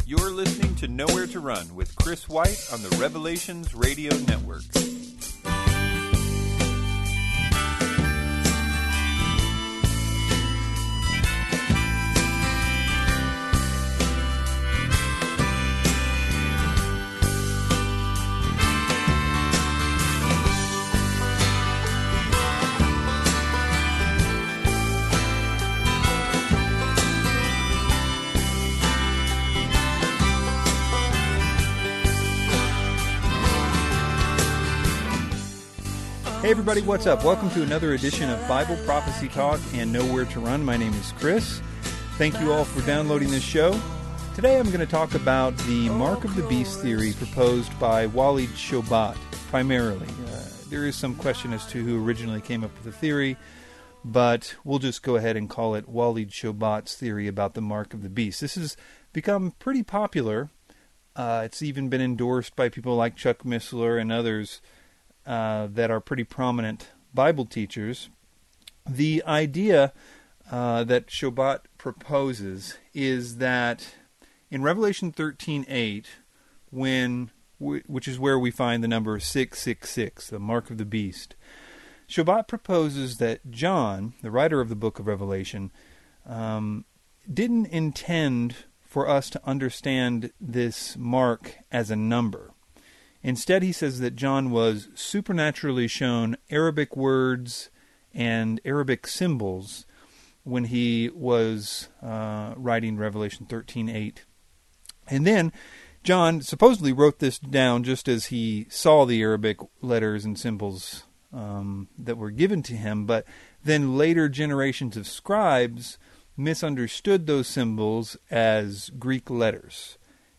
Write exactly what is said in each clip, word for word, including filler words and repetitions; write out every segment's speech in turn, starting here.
You're listening to Nowhere to Run with Chris White on the Revelations Radio Network. Hey everybody, what's up? Welcome to another edition of Bible Prophecy Talk and Nowhere to Run. My name is Chris. Thank you all for downloading this show. Today I'm going to talk about the Mark of the Beast theory proposed by Walid Shoebat, primarily. Uh, there is some question as to who originally came up with the theory, but we'll just go ahead and call it Walid Shoebat's theory about the Mark of the Beast. This has become pretty popular. Uh, it's even been endorsed by people like Chuck Missler and others Uh, that are pretty prominent Bible teachers. The idea uh, that Shoebat proposes is that in Revelation thirteen eight, when w- which is where we find the number six six six, the mark of the beast, Shoebat proposes that John, the writer of the book of Revelation, um, didn't intend for us to understand this mark as a number. Instead, he says that John was supernaturally shown Arabic words and Arabic symbols when he was uh, writing Revelation thirteen eight. And then John supposedly wrote this down just as he saw the Arabic letters and symbols um, that were given to him, but then later generations of scribes misunderstood those symbols as Greek letters,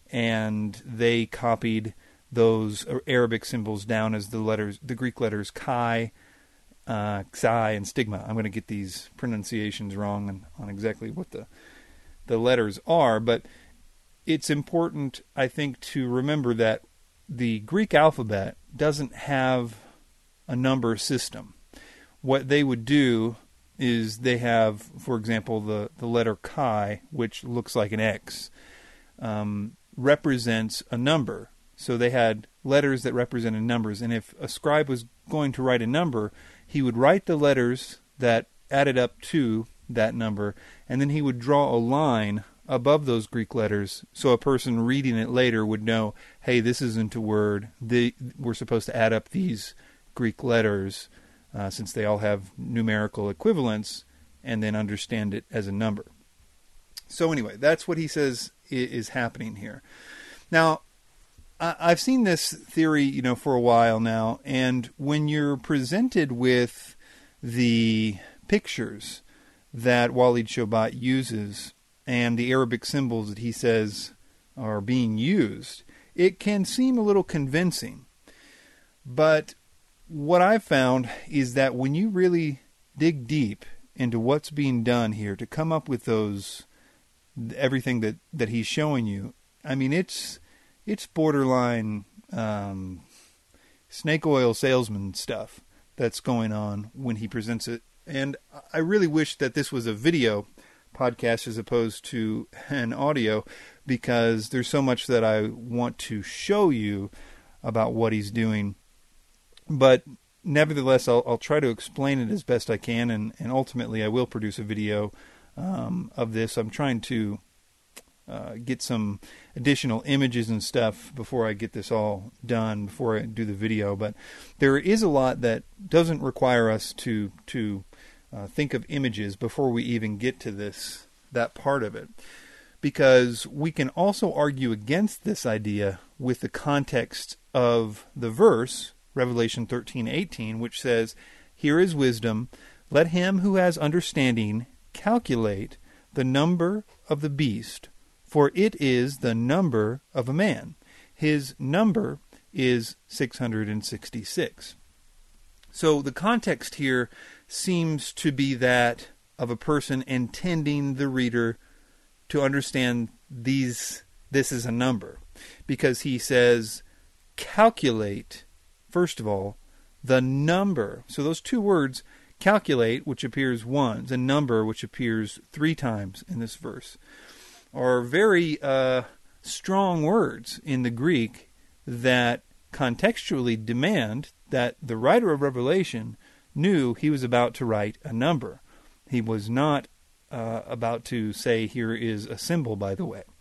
and they copied those Arabic symbols down as the letters, the Greek letters Chi, uh, Xi, and Stigma. I'm going to get these pronunciations wrong on, on exactly what the the letters are, but it's important, I think, to remember that the Greek alphabet doesn't have a number system. What they would do is they have, for example, the, the letter Chi, which looks like an X, um, represents a number. So they had letters that represented numbers, and if a scribe was going to write a number, he would write the letters that added up to that number, and then he would draw a line above those Greek letters so a person reading it later would know, hey, this isn't a word. They, we're supposed to add up these Greek letters uh, since they all have numerical equivalents, and then understand it as a number. So anyway, that's what he says is happening here. Now, I've seen this theory, you know, for a while now, and when you're presented with the pictures that Walid Shoebat uses and the Arabic symbols that he says are being used, it can seem a little convincing. But what I've found is that when you really dig deep into what's being done here to come up with those, everything that, that he's showing you, I mean, it's It's borderline um, snake oil salesman stuff that's going on when he presents it. And I really wish that this was a video podcast as opposed to an audio, because there's so much that I want to show you about what he's doing. But nevertheless, I'll, I'll try to explain it as best I can, and, and ultimately I will produce a video um, of this. I'm trying to Uh, get some additional images and stuff before I get this all done, before I do the video. But there is a lot that doesn't require us to to uh, think of images before we even get to this that part of it, because we can also argue against this idea with the context of the verse, Revelation thirteen eighteen, which says, "Here is wisdom, let him who has understanding calculate the number of the beast, for it is the number of a man. His number is six hundred sixty-six. So the context here seems to be that of a person intending the reader to understand these. This is a number, because he says, calculate, first of all, the number. So those two words, calculate, which appears once, and number, which appears three times in this verse, are very uh, strong words in the Greek that contextually demand that the writer of Revelation knew he was about to write a number. He was not uh, about to say, here is a symbol, by the way.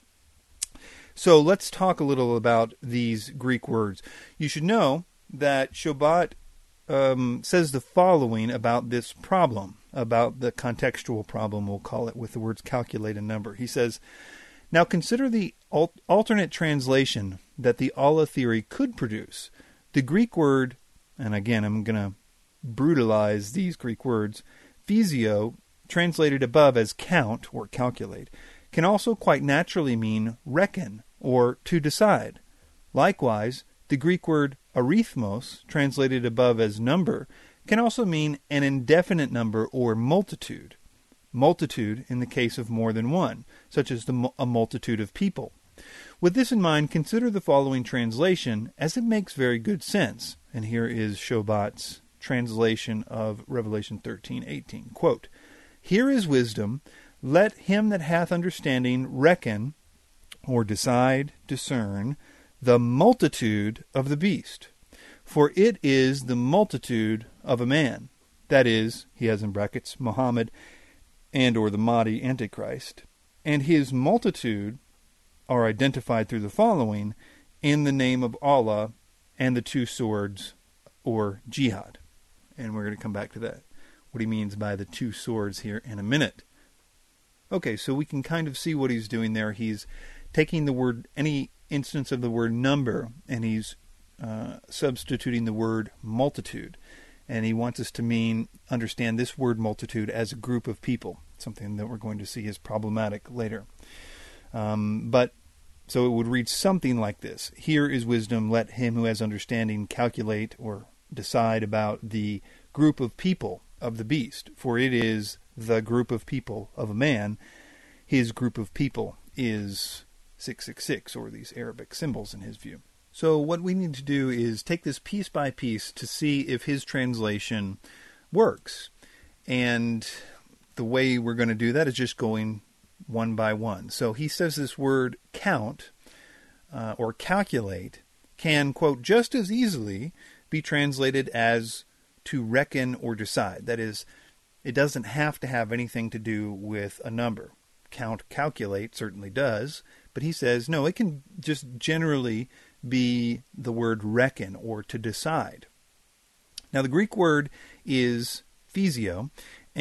So let's talk a little about these Greek words. You should know that Shobat um, says the following about this problem, about the contextual problem, we'll call it, with the words calculate and number. He says, now consider the al- alternate translation that the Allah theory could produce. The Greek word, and again I'm going to brutalize these Greek words, physio, translated above as count or calculate, can also quite naturally mean reckon or to decide. Likewise, the Greek word arithmos, translated above as number, can also mean an indefinite number or multitude. Multitude in the case of more than one, such as the, a multitude of people. With this in mind, consider the following translation, as it makes very good sense. And here is Shobat's translation of Revelation thirteen eighteen. Quote, here is wisdom, let him that hath understanding reckon, or decide, discern, the multitude of the beast. For it is the multitude of a man. That is, he has in brackets, Muhammad, and or the Mahdi Antichrist. And his multitude are identified through the following, in the name of Allah and the two swords, or jihad. And we're going to come back to that, what he means by the two swords here in a minute. Okay, so we can kind of see what he's doing there. He's taking the word, any instance of the word number, and he's uh, substituting the word multitude. And he wants us to mean, understand this word multitude as a group of people, something that we're going to see is problematic later. Um, but, so it would read something like this. Here is wisdom, let him who has understanding calculate or decide about the group of people of the beast, for it is the group of people of a man. His group of people is six six six, or these Arabic symbols in his view. So what we need to do is take this piece by piece to see if his translation works. And the way we're going to do that is just going one by one. So he says this word count uh, or calculate can, quote, just as easily be translated as to reckon or decide. That is, it doesn't have to have anything to do with a number. Count, calculate certainly does, but he says, no, it can just generally be the word reckon or to decide. Now, the Greek word is physio,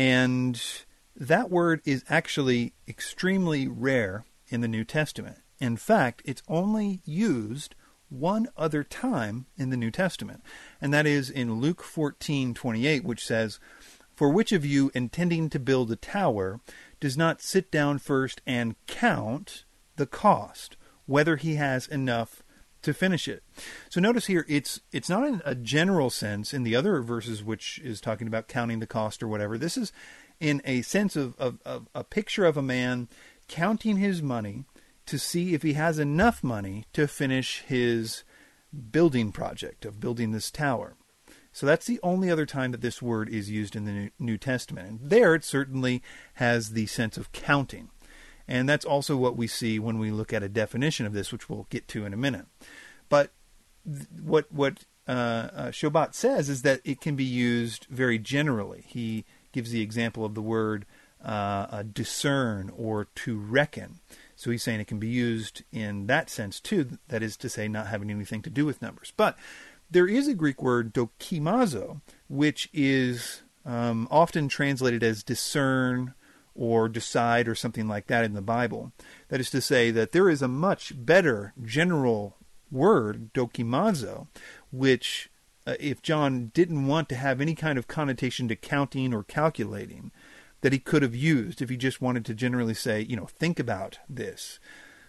and that word is actually extremely rare in the New Testament. In fact, it's only used one other time in the New Testament, and that is in Luke fourteen twenty-eight, which says, for which of you intending to build a tower does not sit down first and count the cost, whether he has enough to finish it. So notice here, it's it's not in a general sense in the other verses, which is talking about counting the cost or whatever. This is in a sense of, of, of a picture of a man counting his money to see if he has enough money to finish his building project of building this tower. So that's the only other time that this word is used in the New Testament. And there it certainly has the sense of counting. And that's also what we see when we look at a definition of this, which we'll get to in a minute. But th- what what uh, uh, Shobat says is that it can be used very generally. He gives the example of the word uh, uh, discern or to reckon. So he's saying it can be used in that sense too, that is to say not having anything to do with numbers. But there is a Greek word, dokimazo, which is um, often translated as discern or decide or something like that in the Bible. That is to say that there is a much better general word, dokimazo, which uh, if John didn't want to have any kind of connotation to counting or calculating, that he could have used if he just wanted to generally say, you know, think about this.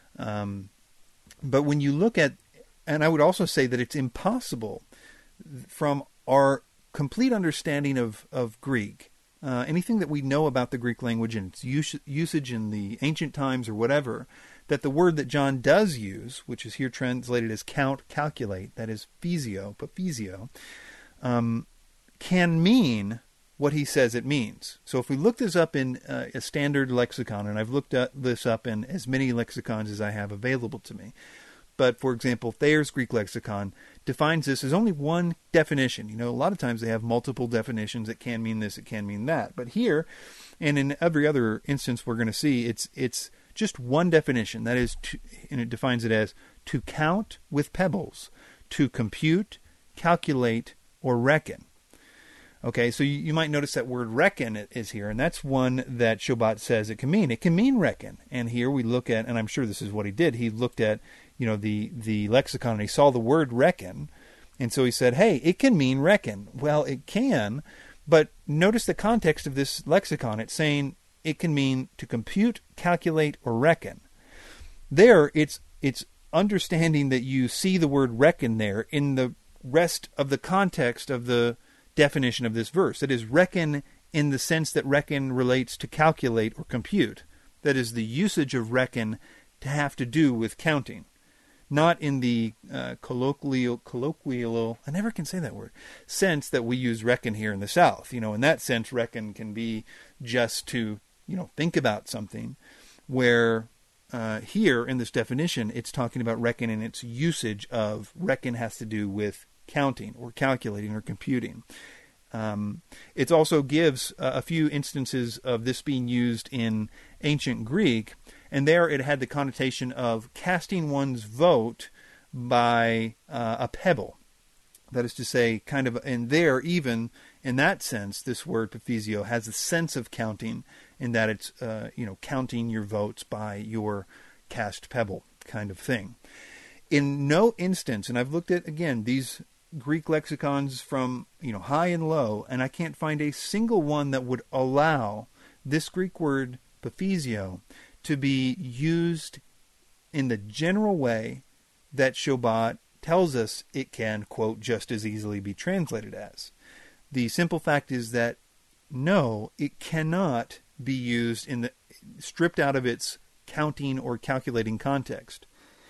Um, but when you look at, and I would also say that it's impossible from our complete understanding of, of Greek, uh, anything that we know about the Greek language and its us- usage in the ancient times or whatever, that the word that John does use, which is here translated as count, calculate, that is physio, paphysio, um, can mean what he says it means. So if we look this up in uh, a standard lexicon, and I've looked at this up in as many lexicons as I have available to me, but for example, Thayer's Greek lexicon defines this as only one definition. You know, a lot of times they have multiple definitions. It can mean this, it can mean that. But here, and in every other instance we're going to see, it's it's just one definition. That is, to, and it defines it as to count with pebbles, to compute, calculate, or reckon. Okay, so you, you might notice that word reckon is here, and that's one that Shobat says it can mean. It can mean reckon. And here we look at, and I'm sure this is what he did, he looked at, you know, the, the lexicon, and he saw the word reckon, and so he said, hey, it can mean reckon. Well, it can, but notice the context of this lexicon. It's saying it can mean to compute, calculate, or reckon. There, it's it's understanding that you see the word reckon there in the rest of the context of the definition of this verse. That is, reckon in the sense that reckon relates to calculate or compute. That is, the usage of reckon to have to do with counting. Not in the uh, colloquial, colloquial, I never can say that word, sense that we use reckon here in the South. You know, in that sense, reckon can be just to, you know, think about something, where uh, here in this definition, it's talking about reckon and its usage of reckon has to do with counting or calculating or computing. Um, it also gives uh, a few instances of this being used in ancient Greek, and there it had the connotation of casting one's vote by uh, a pebble. That is to say, kind of, and there, even in that sense, this word paphysio has a sense of counting, in that it's, uh, you know, counting your votes by your cast pebble kind of thing. In no instance, and I've looked at, again, these Greek lexicons from, you know, high and low, and I can't find a single one that would allow this Greek word paphysio to be used in the general way that Shobat tells us it can, quote, just as easily be translated as. The simple fact is that, no, it cannot be used in the stripped out of its counting or calculating context.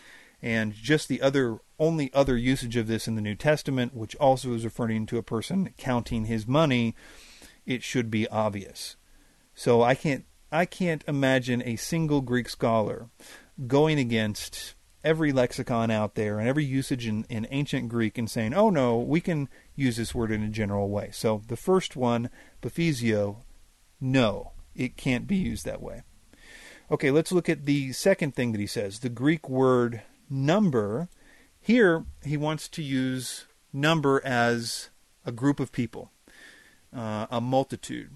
And just the other, only other usage of this in the New Testament, which also is referring to a person counting his money, it should be obvious. So I can't, I can't imagine a single Greek scholar going against every lexicon out there and every usage in, in ancient Greek and saying, oh no, we can use this word in a general way. So the first one, paphysio, no, it can't be used that way. Okay, let's look at the second thing that he says, the Greek word number. Here, he wants to use number as a group of people, uh, a multitude.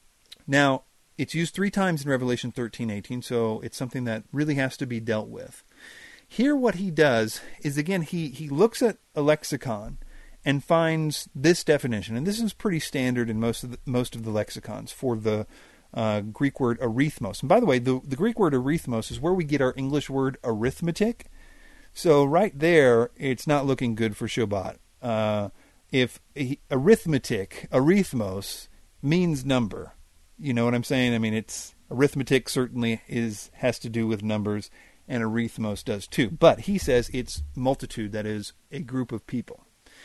Now, it's used three times in Revelation thirteen eighteen, so it's something that really has to be dealt with. Here, what he does is, again, he, he looks at a lexicon and finds this definition, and this is pretty standard in most of the, most of the lexicons for the uh, Greek word arithmos. And by the way, the, the Greek word arithmos is where we get our English word arithmetic. So right there, it's not looking good for Shobat. Uh, if he, arithmetic, arithmos, means number, you know what I'm saying? I mean, it's arithmetic certainly is has to do with numbers, and arithmos does too. But he says it's multitude, that is, a group of people.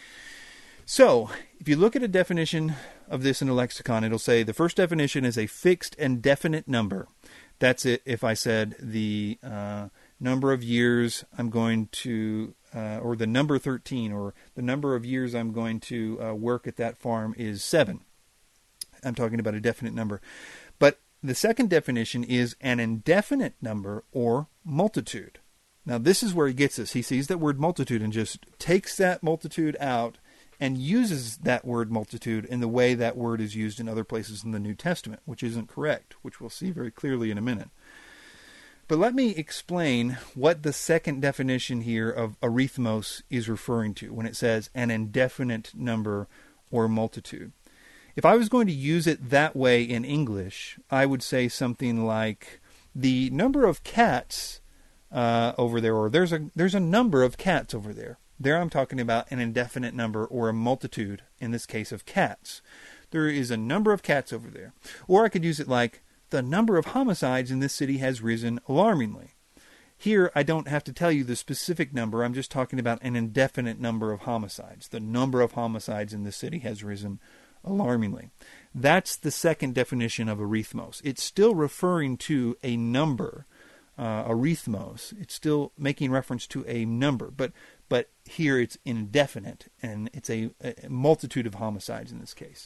So, if you look at a definition of this in a lexicon, it'll say the first definition is a fixed and definite number. That's it. If I said the uh, number of years I'm going to, uh, or the number thirteen, or the number of years I'm going to uh, work at that farm is seven. I'm talking about a definite number. But the second definition is an indefinite number or multitude. Now this is where he gets us. He sees that word multitude and just takes that multitude out and uses that word multitude in the way that word is used in other places in the New Testament, which isn't correct, which we'll see very clearly in a minute. But let me explain what the second definition here of arithmos is referring to when it says an indefinite number or multitude. If I was going to use it that way in English, I would say something like the number of cats uh, over there, or there's a there's a number of cats over there. There I'm talking about an indefinite number or a multitude, in this case of cats. There is a number of cats over there. Or I could use it like the number of homicides in this city has risen alarmingly. Here I don't have to tell you the specific number. I'm just talking about an indefinite number of homicides. The number of homicides in this city has risen alarmingly. That's the second definition of arithmos. It's still referring to a number, uh, arithmos. It's still making reference to a number, but but here it's indefinite, and it's a, a multitude of homicides in this case.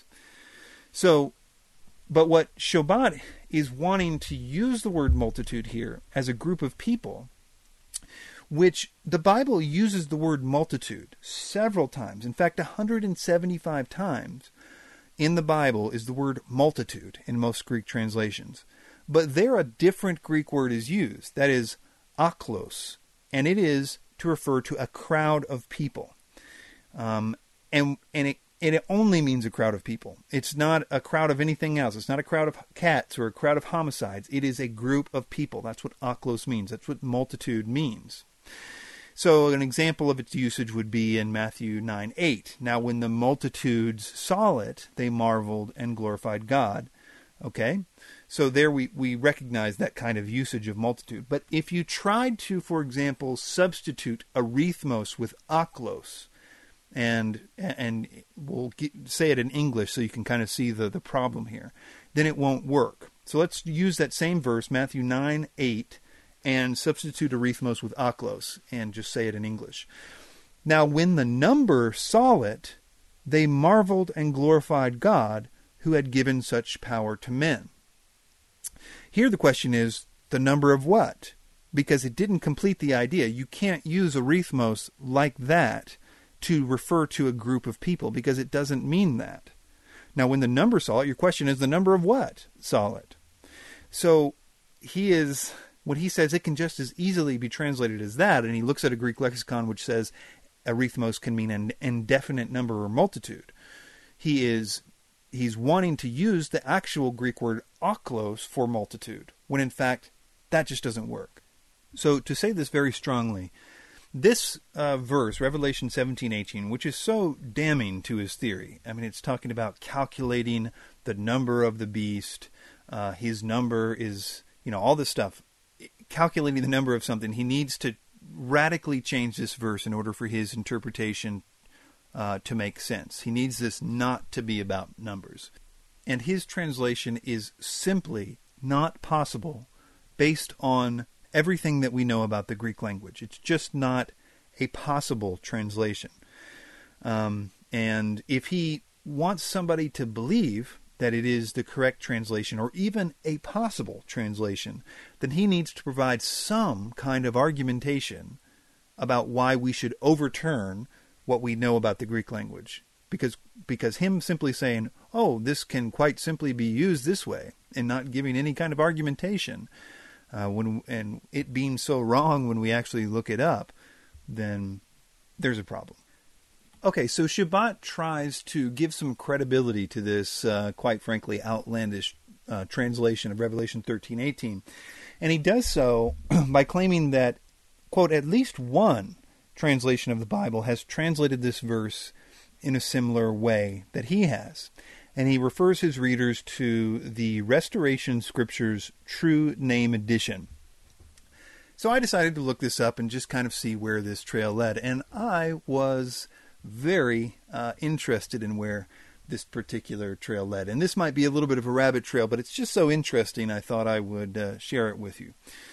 So, but what Shobat is wanting to use the word multitude here as a group of people, which the Bible uses the word multitude several times. In fact, one hundred seventy-five times in the Bible is the word multitude in most Greek translations. But there a different Greek word is used, that is aklos, and it is to refer to a crowd of people. Um, and and it, and it only means a crowd of people. It's not a crowd of anything else. It's not a crowd of cats or a crowd of homicides. It is a group of people. That's what aklos means. That's what multitude means. So an example of its usage would be in Matthew nine eight. Now when the multitudes saw it, they marveled and glorified God. Okay? So there we, we recognize that kind of usage of multitude. But if you tried to, for example, substitute arithmos with aklos, and and we'll get, say it in English so you can kind of see the, the problem here, then it won't work. So let's use that same verse, Matthew nine eight, and substitute arithmos with aklos, and just say it in English. Now, when the number saw it, they marveled and glorified God, who had given such power to men. Here the question is, the number of what? Because it didn't complete the idea. You can't use arithmos like that to refer to a group of people, because it doesn't mean that. Now, when the number saw it, your question is, the number of what saw it? So, he is... When he says it can just as easily be translated as that, and he looks at a Greek lexicon which says arithmos can mean an indefinite number or multitude, he is he's wanting to use the actual Greek word aklos for multitude, when in fact that just doesn't work. So to say this very strongly, this uh, verse, Revelation seventeen eighteen, which is so damning to his theory, I mean, it's talking about calculating the number of the beast, uh, his number is, you know, all this stuff. Calculating the number of something, he needs to radically change this verse in order for his interpretation uh, to make sense. He needs this not to be about numbers. And his translation is simply not possible based on everything that we know about the Greek language. It's just not a possible translation. Um, and if he wants somebody to believe that it is the correct translation, or even a possible translation, then he needs to provide some kind of argumentation about why we should overturn what we know about the Greek language. Because because him simply saying, oh, this can quite simply be used this way, and not giving any kind of argumentation, uh, when and it being so wrong when we actually look it up, then there's a problem. Okay, so Shobat tries to give some credibility to this, uh, quite frankly, outlandish uh, translation of Revelation thirteen eighteen. And he does so by claiming that, quote, at least one translation of the Bible has translated this verse in a similar way that he has. And he refers his readers to the Restoration Scriptures True Name Edition. So I decided to look this up and just kind of see where this trail led. And I was very uh, interested in where this particular trail led. And this might be a little bit of a rabbit trail, but it's just so interesting I thought I would uh, share it with you.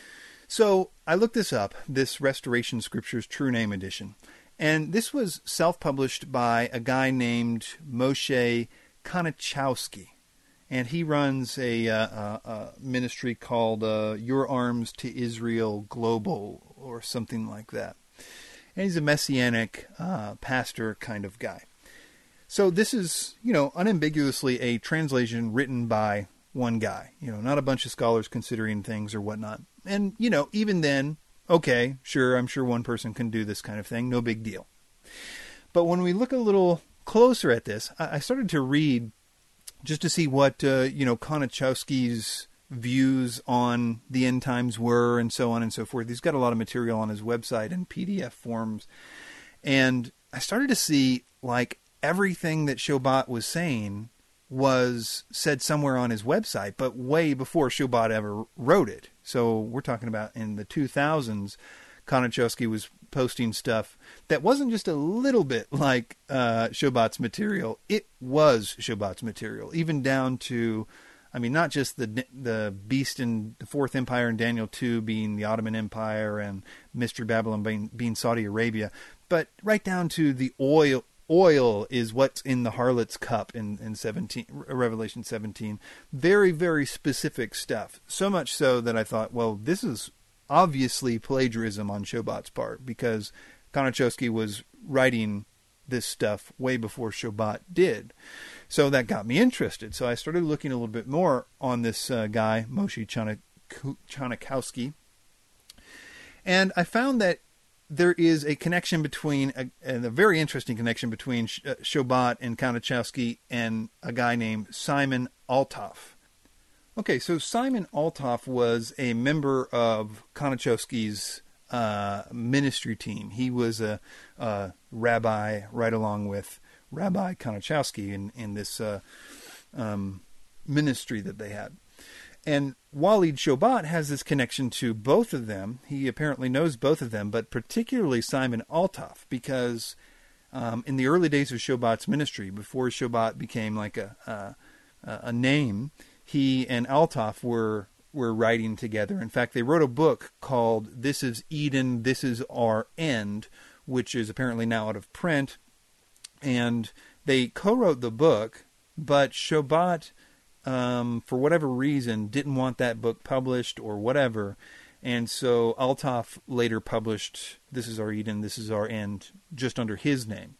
So I looked this up, this Restoration Scriptures True Name Edition. And this was self-published by a guy named Moshe Konichowski. And he runs a, uh, a, a ministry called uh, Your Arms to Israel Global, or something like that. And he's a messianic uh, pastor kind of guy. So this is, you know, unambiguously a translation written by one guy. You know, not a bunch of scholars considering things or whatnot. And, you know, even then, okay, sure, I'm sure one person can do this kind of thing. No big deal. But when we look a little closer at this, I started to read just to see what, uh, you know, Konichowski's views on the end times were, and so on and so forth. He's got a lot of material on his website in P D F forms. And I started to see, like, everything that Shobat was saying was said somewhere on his website, but way before Shobat ever wrote it. So we're talking about in the two thousands, Konichowski was posting stuff that wasn't just a little bit like uh, Shobat's material. It was Shobat's material, even down to, I mean, not just the the beast in the Fourth Empire in Daniel two being the Ottoman Empire and Mystery Babylon being, being Saudi Arabia, but right down to the oil. Oil is what's in the harlot's cup in, in seventeen, Revelation seventeen. Very, very specific stuff. So much so that I thought, well, this is obviously plagiarism on Shobat's part, because Konichowski was writing this stuff way before Shobat did. So that got me interested. So I started looking a little bit more on this uh, guy, Moshe Chonikowski. And I found that there is a connection between, a, a very interesting connection between Shobat and Konichowski and a guy named Simon Altoff. Okay, so Simon Altoff was a member of Konichowski's uh, ministry team. He was a, a rabbi right along with Rabbi Konichowski in, in this uh, um, ministry that they had. And Walid Shobat has this connection to both of them. He apparently knows both of them, but particularly Simon Altoff, because um, in the early days of Shobat's ministry, before Shobat became like a a, a name, he and Altoff were were writing together. In fact, they wrote a book called "This Is Eden, This Is Our End," which is apparently now out of print. And they co-wrote the book, but Shobat, Um, for whatever reason, didn't want that book published or whatever. And so Altoff later published This Is Our Eden, This Is Our End, just under his name.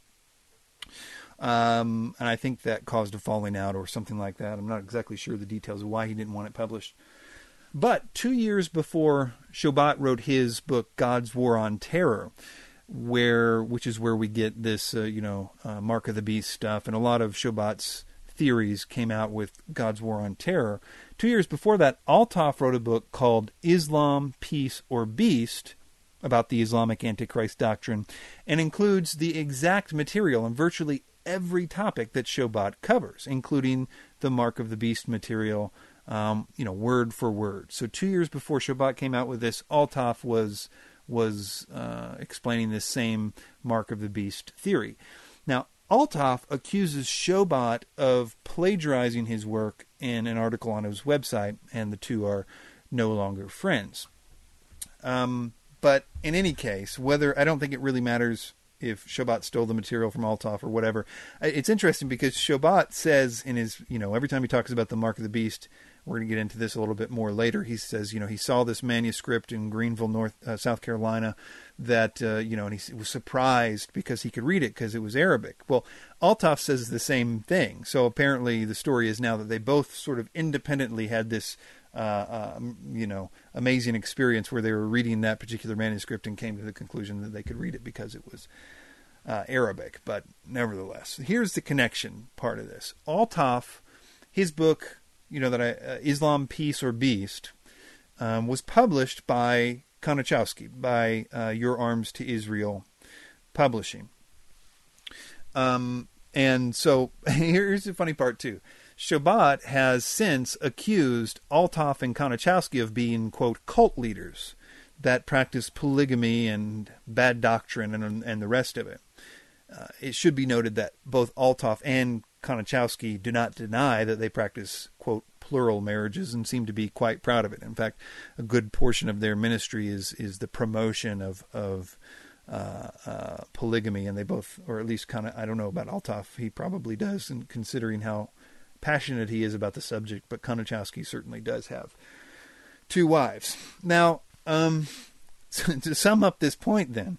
Um, and I think that caused a falling out or something like that. I'm not exactly sure the details of why he didn't want it published. But two years before Shobat wrote his book, God's War on Terror, where which is where we get this, uh, you know, uh, Mark of the Beast stuff, and a lot of Shobat's theories came out with God's War on Terror. Two years before that, Altoff wrote a book called Islam, Peace, or Beast, about the Islamic Antichrist doctrine, and includes the exact material on virtually every topic that Shobat covers, including the Mark of the Beast material, um, you know, word for word. So two years before Shobat came out with this, Altoff was was uh, explaining this same Mark of the Beast theory. Now, Altoff accuses Shobat of plagiarizing his work in an article on his website, and the two are no longer friends. Um, but in any case, whether I don't think it really matters if Shobat stole the material from Altoff or whatever. It's interesting because Shobat says in his, you know, every time he talks about the Mark of the Beast, we're going to get into this a little bit more later. He says, you know, he saw this manuscript in Greenville, North uh, South Carolina, that uh, you know, and he was surprised because he could read it because it was Arabic. Well, Altoff says the same thing. So apparently, the story is now that they both sort of independently had this, uh, uh, you know, amazing experience where they were reading that particular manuscript and came to the conclusion that they could read it because it was uh, Arabic. But nevertheless, here's the connection part of this. Altoff, his book, you know, that I, uh, Islam, Peace, or Beast, um, was published by Konichowski, by uh, Your Arms to Israel Publishing. Um, and so here's the funny part, too. Shobat has since accused Altoff and Konichowski of being, quote, cult leaders that practice polygamy and bad doctrine and, and the rest of it. Uh, it should be noted that both Altoff and Konichowski do not deny that they practice, quote, plural marriages and seem to be quite proud of it. In fact, a good portion of their ministry is is the promotion of of uh, uh, polygamy, and they both, or at least kind of, I don't know about Altoff, he probably does, and considering how passionate he is about the subject, but Konichowski certainly does have two wives. Now, um, to sum up this point then,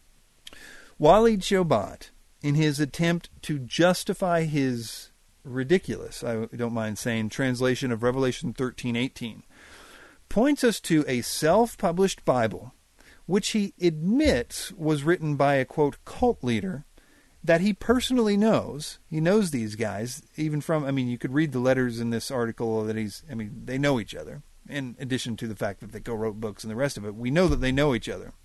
Walid Shobat, in his attempt to justify his ridiculous, I don't mind saying, translation of Revelation thirteen eighteen, points us to a self-published Bible, which he admits was written by a, quote, cult leader that he personally knows. He knows these guys, even from, I mean, you could read the letters in this article that he's, I mean, they know each other, in addition to the fact that they co-wrote books and the rest of it. We know that they know each other.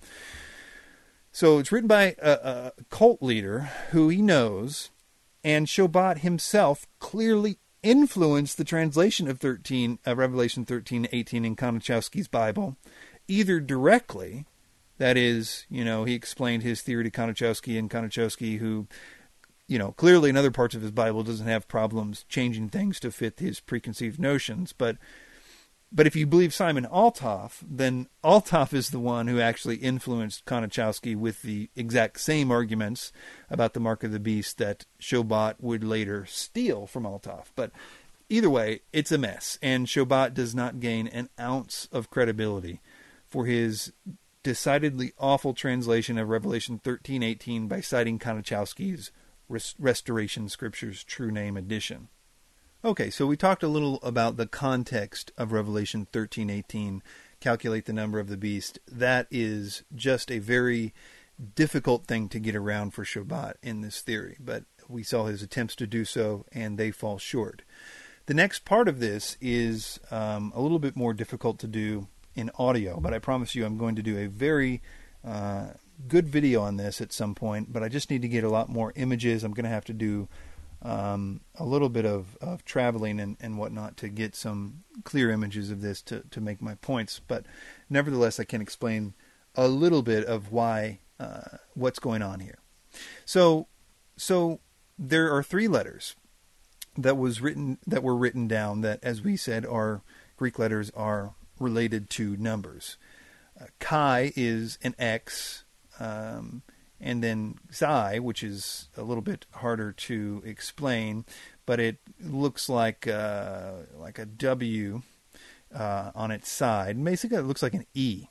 So it's written by a, a cult leader who he knows, and Shobat himself clearly influenced the translation of thirteen, uh, Revelation thirteen eighteen in Konichowski's Bible, either directly That is, you know, he explained his theory to Konachowski, and Konachowski, who, you know, clearly in other parts of his Bible doesn't have problems changing things to fit his preconceived notions. But but if you believe Simon Althoff, then Althoff is the one who actually influenced Konachowski with the exact same arguments about the mark of the beast that Shobat would later steal from Althoff. But either way, it's a mess, and Shobat does not gain an ounce of credibility for his decidedly awful translation of Revelation thirteen eighteen by citing Konachowski's Restoration Scriptures True Name edition. Okay, so we talked a little about the context of Revelation thirteen eighteen, calculate the number of the beast. That is just a very difficult thing to get around for Shobat in this theory, but we saw his attempts to do so, and they fall short. The next part of this is um, a little bit more difficult to do in audio, but I promise you I'm going to do a very uh, good video on this at some point, but I just need to get a lot more images. I'm going to have to do um, a little bit of, of traveling and, and whatnot to get some clear images of this to, to make my points, but nevertheless I can explain a little bit of why, uh, what's going on here. So, so there are three letters that was written, that were written down that, as we said, are Greek letters are related to numbers. Uh, Chi is an X, um, and then Xi, which is a little bit harder to explain, but it looks like uh, like a W uh, on its side. Basically, it looks like an E.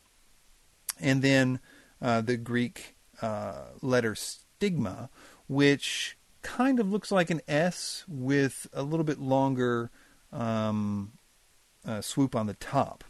And then uh, the Greek uh, letter stigma, which kind of looks like an S with a little bit longer um, uh, swoop on the top.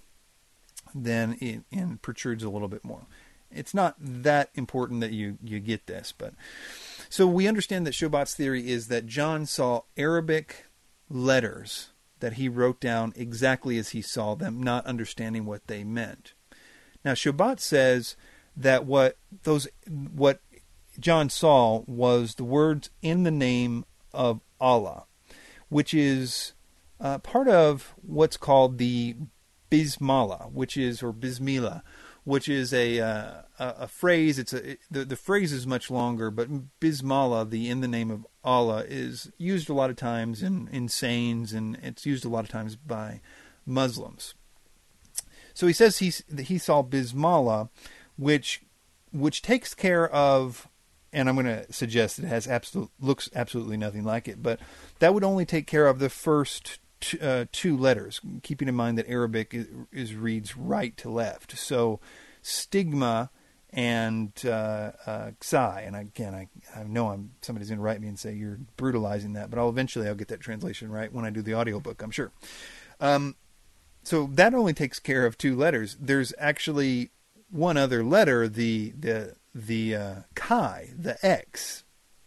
Then it, it protrudes a little bit more. It's not that important that you, you get this, but so we understand that Shobat's theory is that John saw Arabic letters that he wrote down exactly as he saw them, not understanding what they meant. Now Shobat says that what those what John saw was the words in the name of Allah, which is uh, part of what's called the Bismillah, which is, or Bismillah, which is a uh, a, a phrase. It's a it, the the phrase is much longer, but Bismillah, the in the name of Allah, is used a lot of times in in sayings, and it's used a lot of times by Muslims. So he says he he saw Bismillah, which which takes care of, and I'm going to suggest that it has absolute looks absolutely nothing like it, but that would only take care of the first Two, uh, two letters, keeping in mind that Arabic is, is reads right to left. So stigma and uh, uh, Xi, and again, I, I know I'm somebody's going to write me and say you're brutalizing that, but I'll eventually I'll get that translation right when I do the audiobook, I'm sure. Um, so that only takes care of two letters. There's actually one other letter, the the the uh, Chi, the X,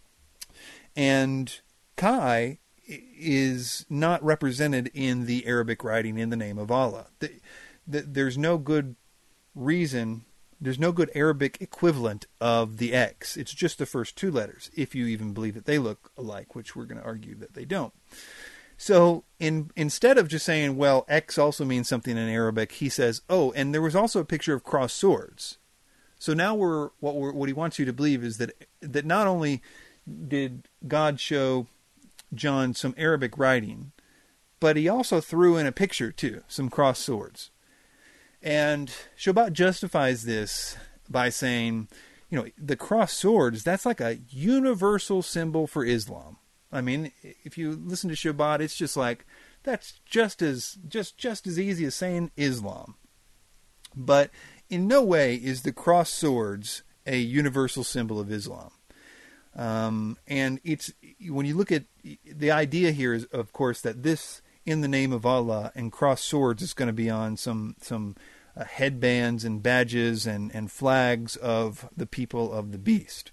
and Chi is not represented in the Arabic writing in the name of Allah. The, the, there's no good reason, there's no good Arabic equivalent of the X. It's just the first two letters, if you even believe that they look alike, which we're going to argue that they don't. So in, instead of just saying, well, X also means something in Arabic, he says, oh, and there was also a picture of crossed swords. So now we're what, we're, what he wants you to believe is that that not only did God show John some Arabic writing, but he also threw in a picture too, some crossed swords. And Shobat justifies this by saying, you know, the crossed swords, that's like a universal symbol for Islam. I mean, if you listen to Shobat, it's just like, that's just as just just as easy as saying Islam. But in no way is the crossed swords a universal symbol of Islam. Um, and it's, when you look at the idea here is, of course, that this in the name of Allah and crossed swords is going to be on some, some uh, headbands and badges and, and flags of the people of the beast.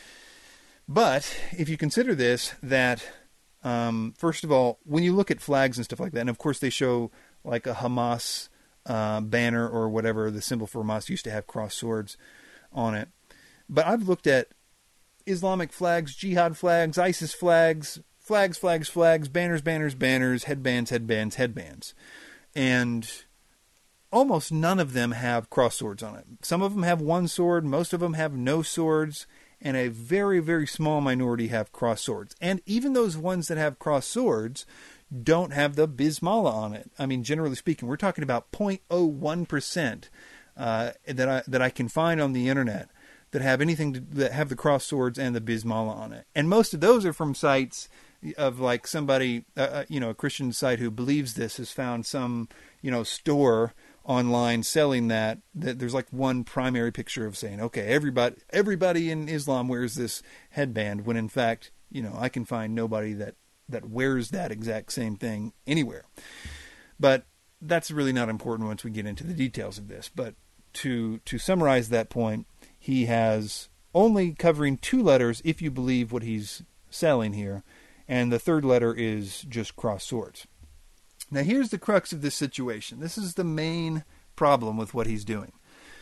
But if you consider this, that, um, first of all, when you look at flags and stuff like that, and of course they show like a Hamas, uh, banner or whatever, the symbol for Hamas used to have crossed swords on it. But I've looked at Islamic flags, jihad flags, ISIS flags, flags, flags, flags, banners, banners, banners, headbands, headbands, headbands. And almost none of them have cross swords on it. Some of them have one sword, most of them have no swords, and a very, very small minority have cross swords. And even those ones that have cross swords don't have the bismillah on it. I mean, generally speaking, we're talking about zero point zero one percent uh, that I that I can find on the internet that have anything to, that have the cross swords and the bismillah on it. And most of those are from sites of like somebody, uh, you know, a Christian site who believes this has found some, you know, store online selling that, that there's like one primary picture of saying, okay, everybody, everybody in Islam wears this headband, when in fact, you know, I can find nobody that, that wears that exact same thing anywhere. But that's really not important once we get into the details of this. But to, to summarize that point, he has only covering two letters, if you believe what he's selling here. And the third letter is just cross swords. Now, here's the crux of this situation. This is the main problem with what he's doing.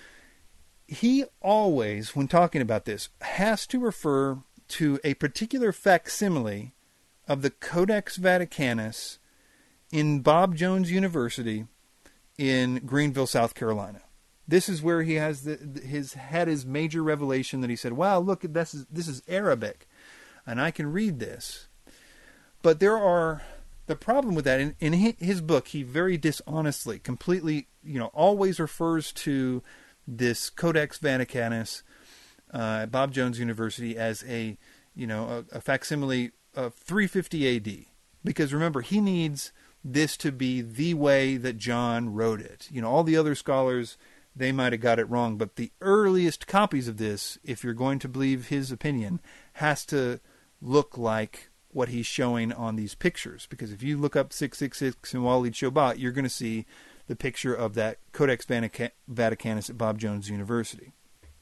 He always, when talking about this, has to refer to a particular facsimile of the Codex Vaticanus in Bob Jones University in Greenville, South Carolina. This is where he has the, his had his major revelation that he said, wow, look, this is, this is Arabic, and I can read this. But there are... The problem with that, in, in his book, he very dishonestly, completely, you know, always refers to this Codex Vaticanus uh, at Bob Jones University as a, you know, a, a facsimile of three fifty A D. Because remember, he needs this to be the way that John wrote it. You know, all the other scholars, they might have got it wrong, but the earliest copies of this, if you're going to believe his opinion, has to look like what he's showing on these pictures. Because if you look up six six six and Walid Shobat, you're going to see the picture of that Codex Vaticanus at Bob Jones University.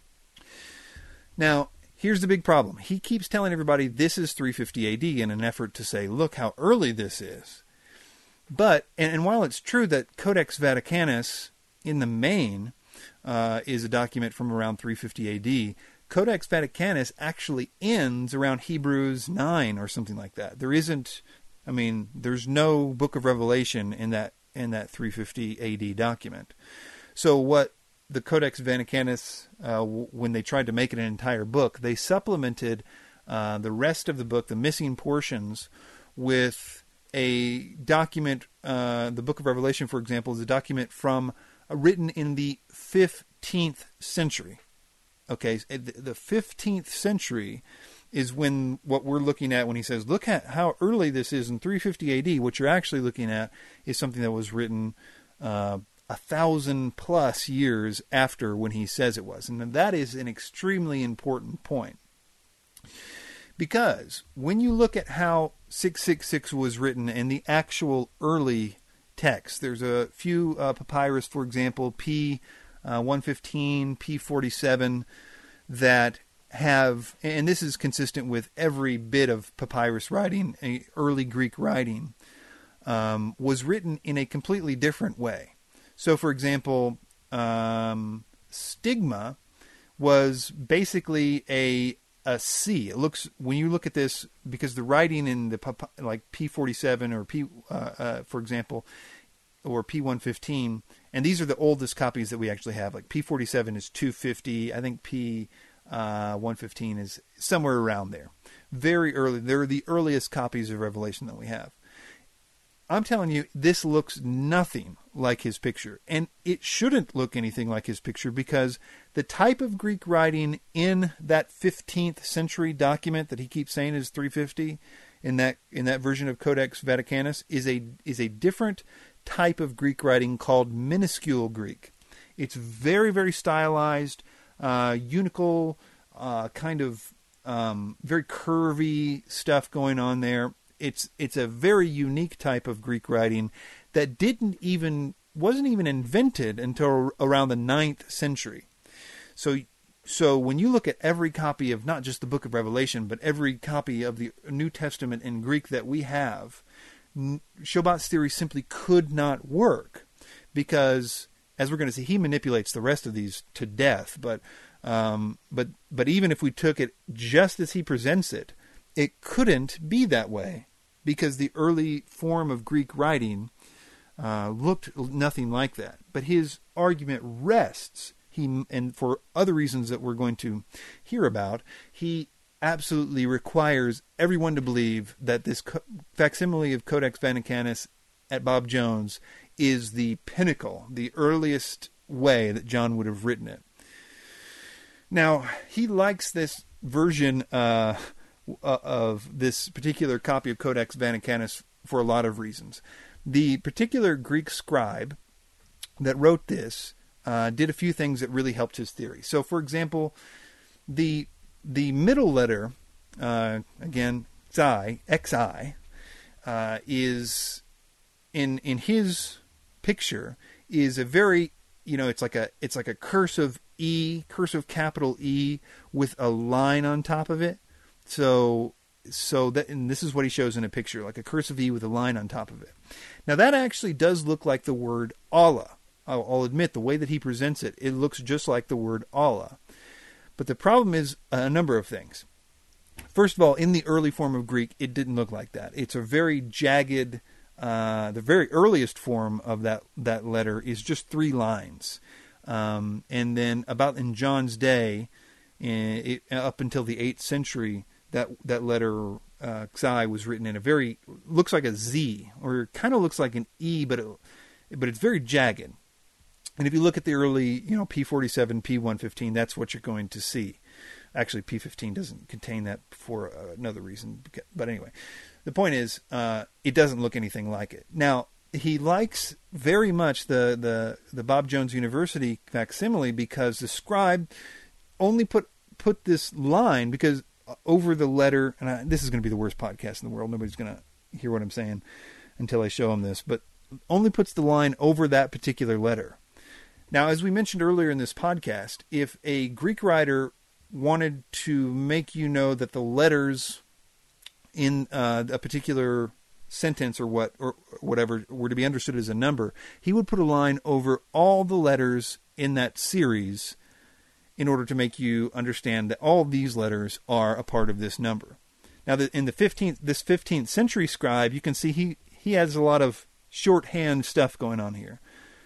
Now, here's the big problem. He keeps telling everybody this is three fifty A D in an effort to say, look how early this is. But, and, and while it's true that Codex Vaticanus in the main uh, is a document from around three fifty A D, Codex Vaticanus actually ends around Hebrews nine or something like that. There isn't, I mean, there's no Book of Revelation in that in that three fifty A D document. So what the Codex Vaticanus, uh, w- when they tried to make it an entire book, they supplemented uh, the rest of the book, the missing portions, with a document. Uh, the Book of Revelation, for example, is a document from uh, written in the fifteenth century. Okay, the fifteenth century is when what we're looking at when he says, look at how early this is in three fifty A D. What you're actually looking at is something that was written uh, a thousand plus years after when he says it was. And that is an extremely important point. Because when you look at how six six six was written in the actual early text, there's a few uh, papyrus, for example, P Uh, one fifteen, P forty-seven, that have, and this is consistent with every bit of papyrus writing, early Greek writing, um, was written in a completely different way. So, for example, um, stigma was basically a a C. It looks, when you look at this, because the writing in the like P forty-seven or P, uh, uh, for example, or P one fifteen, and these are the oldest copies that we actually have. Like P forty-seven is two fifty. I think P uh, one fifteen is somewhere around there. Very early. They're the earliest copies of Revelation that we have. I'm telling you, this looks nothing like his picture. And it shouldn't look anything like his picture, because the type of Greek writing in that fifteenth century document that he keeps saying is three fifty, in that in that version of Codex Vaticanus, is a is a different type of Greek writing called minuscule Greek. It's very, very stylized, uh, unical, uh, kind of um, very curvy stuff going on there. It's it's a very unique type of Greek writing that didn't even wasn't even invented until around the ninth century. So so when you look at every copy of not just the Book of Revelation, but every copy of the New Testament in Greek that we have, Shobat's theory simply could not work, because, as we're going to see, he manipulates the rest of these to death. But um, but but even if we took it just as he presents it, it couldn't be that way, because the early form of Greek writing uh, looked nothing like that. But his argument rests, he and for other reasons that we're going to hear about, he absolutely requires everyone to believe that this co- facsimile of Codex Vaticanus at Bob Jones is the pinnacle, the earliest way that John would have written it. Now, he likes this version uh, of this particular copy of Codex Vaticanus for a lot of reasons. The particular Greek scribe that wrote this uh, did a few things that really helped his theory. So, for example, the the middle letter, uh, again, xi, xi, uh, is in in his picture is a very, you know, it's like a it's like a cursive E, cursive capital E with a line on top of it. So so that, and this is what he shows in a picture, like a cursive E with a line on top of it. Now that actually does look like the word Allah. I'll, I'll admit, the way that he presents it, it looks just like the word Allah. But the problem is a number of things. First of all, in the early form of Greek, it didn't look like that. It's a very jagged, uh, the very earliest form of that, that letter is just three lines. Um, and then about in John's day, in, it, up until the eighth century, that that letter uh, Xi was written in a very, looks like a Z, or kind of looks like an E, but it, but it's very jagged. And if you look at the early, you know, P forty-seven, P one fifteen, that's what you're going to see. Actually, P fifteen doesn't contain that for uh, another reason. But anyway, the point is, uh, it doesn't look anything like it. Now, he likes very much the, the, the Bob Jones University facsimile because the scribe only put put this line, because over the letter, and I, this is going to be the worst podcast in the world. Nobody's going to hear what I'm saying until I show them this, but only puts the line over that particular letter. Now, as we mentioned earlier in this podcast, if a Greek writer wanted to make you know that the letters in uh, a particular sentence or what or whatever were to be understood as a number, he would put a line over all the letters in that series in order to make you understand that all these letters are a part of this number. Now, the, in the fifteenth, this fifteenth century scribe, you can see he, he has a lot of shorthand stuff going on here.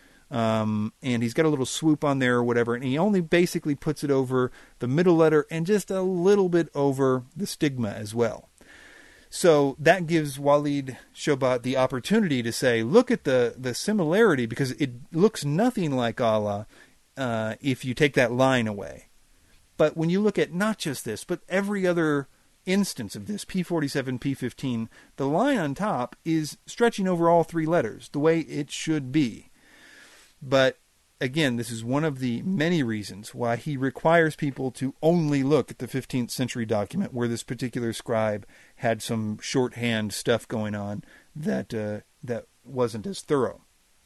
Um, and he's got a little swoop on there or whatever, and he only basically puts it over the middle letter and just a little bit over the stigma as well. So that gives Walid Shobat the opportunity to say, look at the, the similarity, because it looks nothing like Allah uh, if you take that line away. But when you look at not just this, but every other instance of this, P forty-seven, P fifteen, the line on top is stretching over all three letters, the way it should be. But again, this is one of the many reasons why he requires people to only look at the fifteenth century document where this particular scribe had some shorthand stuff going on that uh, that wasn't as thorough.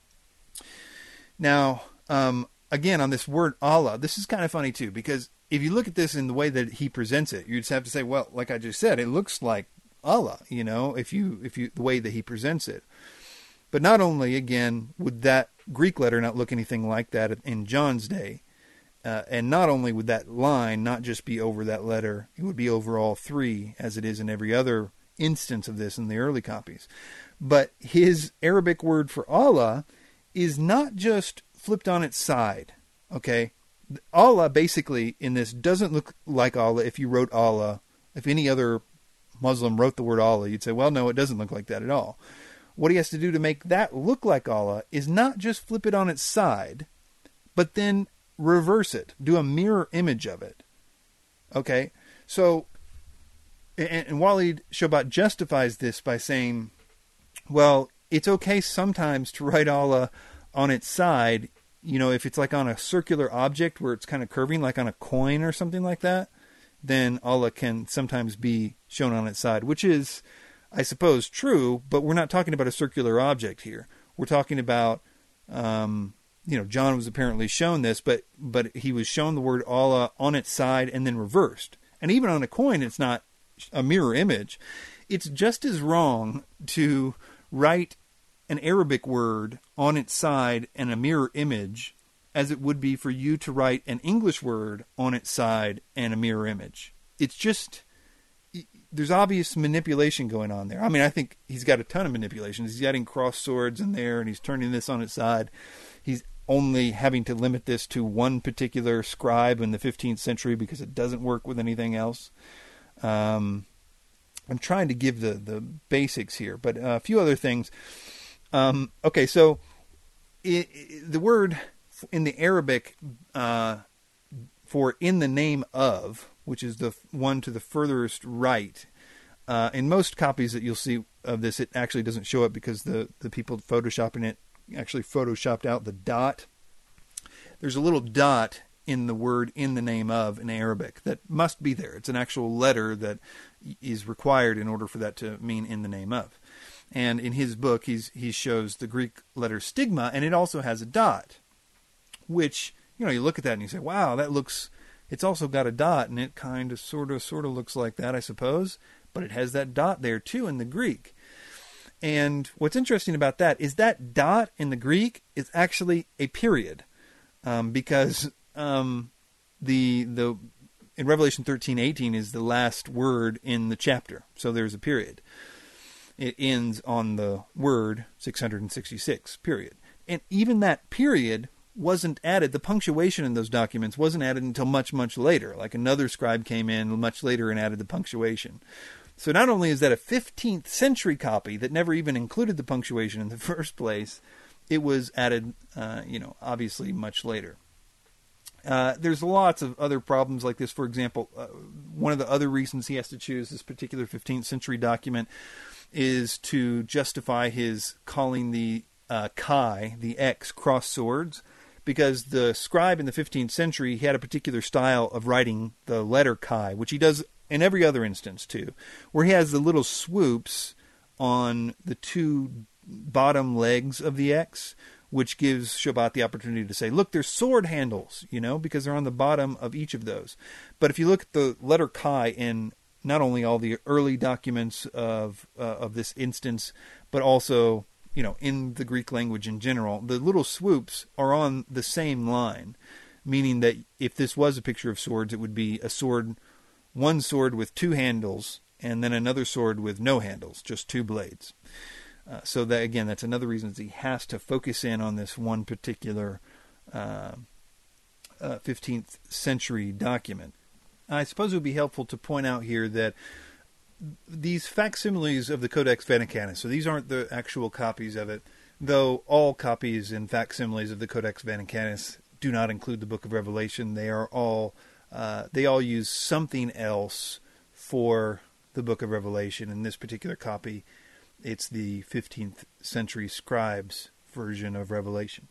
Now, um, again, on this word Allah, this is kind of funny too, because if you look at this in the way that he presents it, you just have to say, well, like I just said, it looks like Allah, you know, if you if you the way that he presents it. But not only, again, would that Greek letter not look anything like that in John's day, uh, and not only would that line not just be over that letter, it would be over all three, as it is in every other instance of this in the early copies. But his Arabic word for Allah is not just flipped on its side, okay? Allah, basically, in this, doesn't look like Allah if you wrote Allah. If any other Muslim wrote the word Allah, you'd say, well, no, it doesn't look like that at all. What he has to do to make that look like Allah is not just flip it on its side, but then reverse it, do a mirror image of it. Okay? So, and, and Walid Shobat justifies this by saying, well, it's okay sometimes to write Allah on its side, you know, if it's like on a circular object where it's kind of curving, like on a coin or something like that, then Allah can sometimes be shown on its side, which is, I suppose, true, but we're not talking about a circular object here. We're talking about, um, you know, John was apparently shown this, but but he was shown the word Allah on its side and then reversed. And even on a coin, it's not a mirror image. It's just as wrong to write an Arabic word on its side and a mirror image as it would be for you to write an English word on its side and a mirror image. It's just... there's obvious manipulation going on there. I mean, I think he's got a ton of manipulation. He's adding cross swords in there, and he's turning this on its side. He's only having to limit this to one particular scribe in the fifteenth century because it doesn't work with anything else. Um, I'm trying to give the, the basics here, but a few other things. Um, okay, so it, it, the word in the Arabic uh, for in the name of, which is the one to the furthest right, uh, in most copies that you'll see of this, it actually doesn't show up because the, the people photoshopping it actually photoshopped out the dot. There's a little dot in the word in the name of in Arabic that must be there. It's an actual letter that is required in order for that to mean in the name of. And in his book, he's, he shows the Greek letter stigma, and it also has a dot, which, you know, you look at that and you say, wow, that looks, it's also got a dot, and it kind of, sort of, sort of looks like that, I suppose, but it has that dot there too in the Greek. And what's interesting about that is that dot in the Greek is actually a period, um, because um, the the in Revelation thirteen eighteen is the last word in the chapter, so there's a period. It ends on the word six hundred sixty-six, period. And even that period wasn't added. The punctuation in those documents wasn't added until much, much later. Like another scribe came in much later and added the punctuation. So not only is that a fifteenth century copy that never even included the punctuation in the first place, it was added, uh, you know, obviously much later. Uh, there's lots of other problems like this. For example, uh, one of the other reasons he has to choose this particular fifteenth century document is to justify his calling the uh, chi, the X, cross swords, because the scribe in the fifteenth century, he had a particular style of writing the letter chi, which he does in every other instance too, where he has the little swoops on the two bottom legs of the X, which gives Shobat the opportunity to say, look, there's sword handles, you know, because they're on the bottom of each of those. But if you look at the letter chi in not only all the early documents of uh, of this instance, but also, you know, in the Greek language in general, the little swoops are on the same line, meaning that if this was a picture of swords, it would be a sword, one sword with two handles, and then another sword with no handles, just two blades. Uh, so that, again, that's another reason that he has to focus in on this one particular uh, uh, fifteenth century document. I suppose it would be helpful to point out here that these facsimiles of the Codex Vaticanus, so these aren't the actual copies of it, though all copies and facsimiles of the Codex Vaticanus do not include the Book of Revelation. They are all uh, they all use something else for the Book of Revelation. In this particular copy, it's the fifteenth century scribes version of Revelation.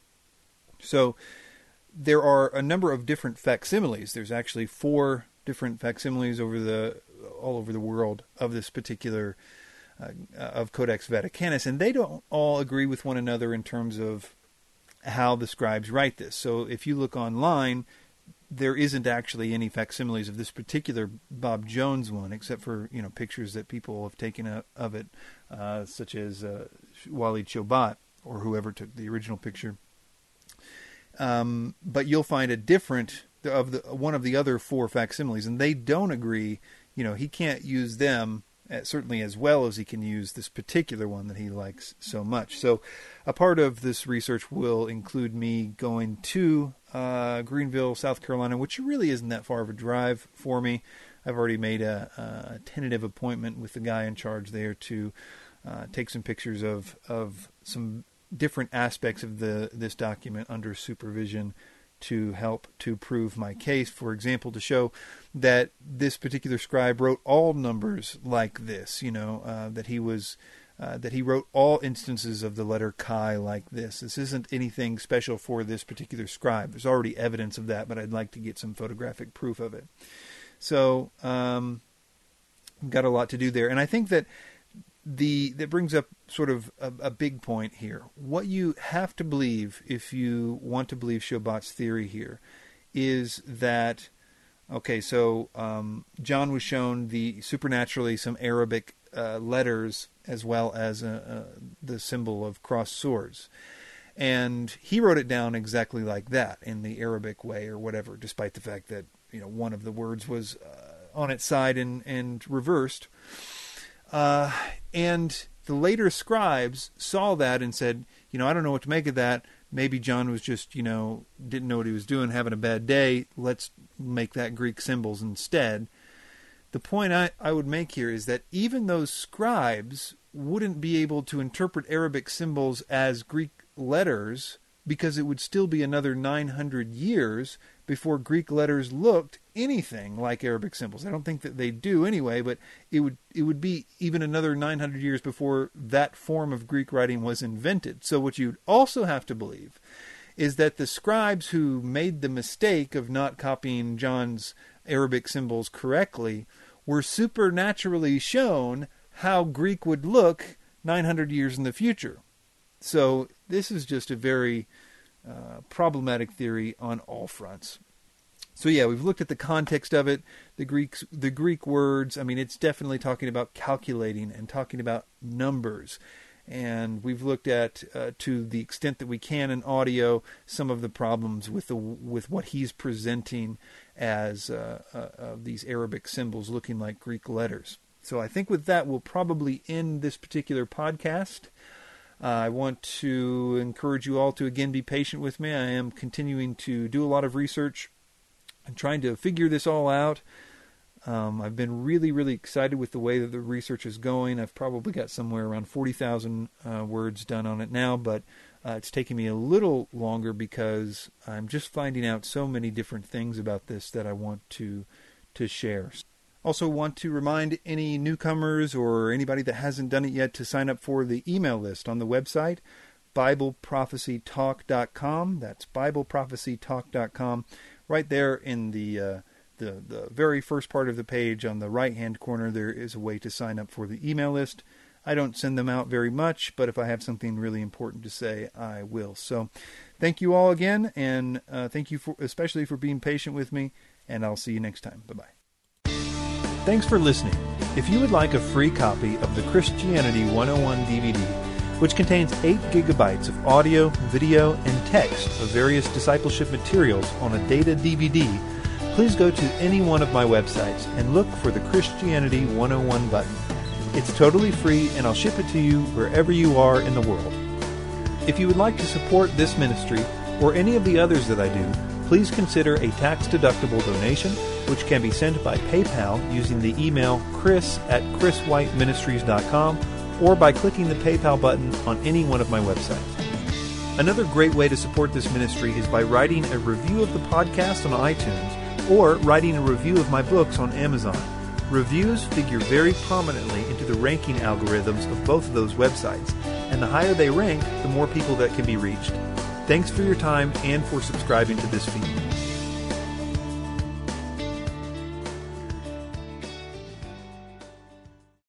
So there are a number of different facsimiles. There's actually four different facsimiles over the all over the world of this particular uh, of Codex Vaticanus, and they don't all agree with one another in terms of how the scribes write this. So if you look online, there isn't actually any facsimiles of this particular Bob Jones one, except for, you know, pictures that people have taken of it, uh, such as uh, Walid Shobat or whoever took the original picture. Um, but you'll find a different of the one of the other four facsimiles, and they don't agree. You know, he can't use them certainly as well as he can use this particular one that he likes so much. So a part of this research will include me going to uh, Greenville, South Carolina, which really isn't that far of a drive for me. I've already made a, a tentative appointment with the guy in charge there to uh, take some pictures of, of some different aspects of the this document under supervision to help to prove my case. For example, to show that this particular scribe wrote all numbers like this, you know, uh, that he was, uh, that he wrote all instances of the letter chi like this. This isn't anything special for this particular scribe. There's already evidence of that, but I'd like to get some photographic proof of it. So, um, got a lot to do there. And I think that The that brings up sort of a, a big point here. What you have to believe if you want to believe Shobat's theory here is that, okay, so um, John was shown the supernaturally some Arabic uh, letters as well as uh, uh, the symbol of crossed swords. And he wrote it down exactly like that in the Arabic way or whatever, despite the fact that, you know, one of the words was uh, on its side and, and reversed. Uh, and the later scribes saw that and said, you know, I don't know what to make of that. Maybe John was just, you know, didn't know what he was doing, having a bad day. Let's make that Greek symbols instead. The point I, I would make here is that even those scribes wouldn't be able to interpret Arabic symbols as Greek letters, because it would still be another nine hundred years before Greek letters looked anything like Arabic symbols. I don't think that they do anyway, but it would it would be even another nine hundred years before that form of Greek writing was invented. So what you'd also have to believe is that the scribes who made the mistake of not copying John's Arabic symbols correctly were supernaturally shown how Greek would look nine hundred years in the future. So this is just a very uh, problematic theory on all fronts. So yeah, we've looked at the context of it, the Greeks, the Greek words. I mean, it's definitely talking about calculating and talking about numbers. And we've looked at, uh, to the extent that we can in audio, some of the problems with the with what he's presenting as uh, uh, uh, these Arabic symbols looking like Greek letters. So I think with that, we'll probably end this particular podcast. Uh, I want to encourage you all to, again, be patient with me. I am continuing to do a lot of research and trying to figure this all out. Um, I've been really, really excited with the way that the research is going. I've probably got somewhere around forty thousand uh, words done on it now, but uh, it's taking me a little longer because I'm just finding out so many different things about this that I want to to share. Also want to remind any newcomers or anybody that hasn't done it yet to sign up for the email list on the website, Bible Prophecy Talk dot com. That's Bible Prophecy Talk dot com. Right there in the... Uh, The, the very first part of the page on the right-hand corner, there is a way to sign up for the email list. I don't send them out very much, but if I have something really important to say, I will. So thank you all again, and uh, thank you for, especially for being patient with me, and I'll see you next time. Bye-bye. Thanks for listening. If you would like a free copy of the Christianity one oh one D V D, which contains eight gigabytes of audio, video, and text of various discipleship materials on a data D V D, please go to any one of my websites and look for the Christianity one oh one button. It's totally free, and I'll ship it to you wherever you are in the world. If you would like to support this ministry or any of the others that I do, please consider a tax-deductible donation, which can be sent by PayPal using the email chris at chris white ministries dot com or by clicking the PayPal button on any one of my websites. Another great way to support this ministry is by writing a review of the podcast on iTunes or writing a review of my books on Amazon. Reviews figure very prominently into the ranking algorithms of both of those websites, and the higher they rank, the more people that can be reached. Thanks for your time and for subscribing to this feed.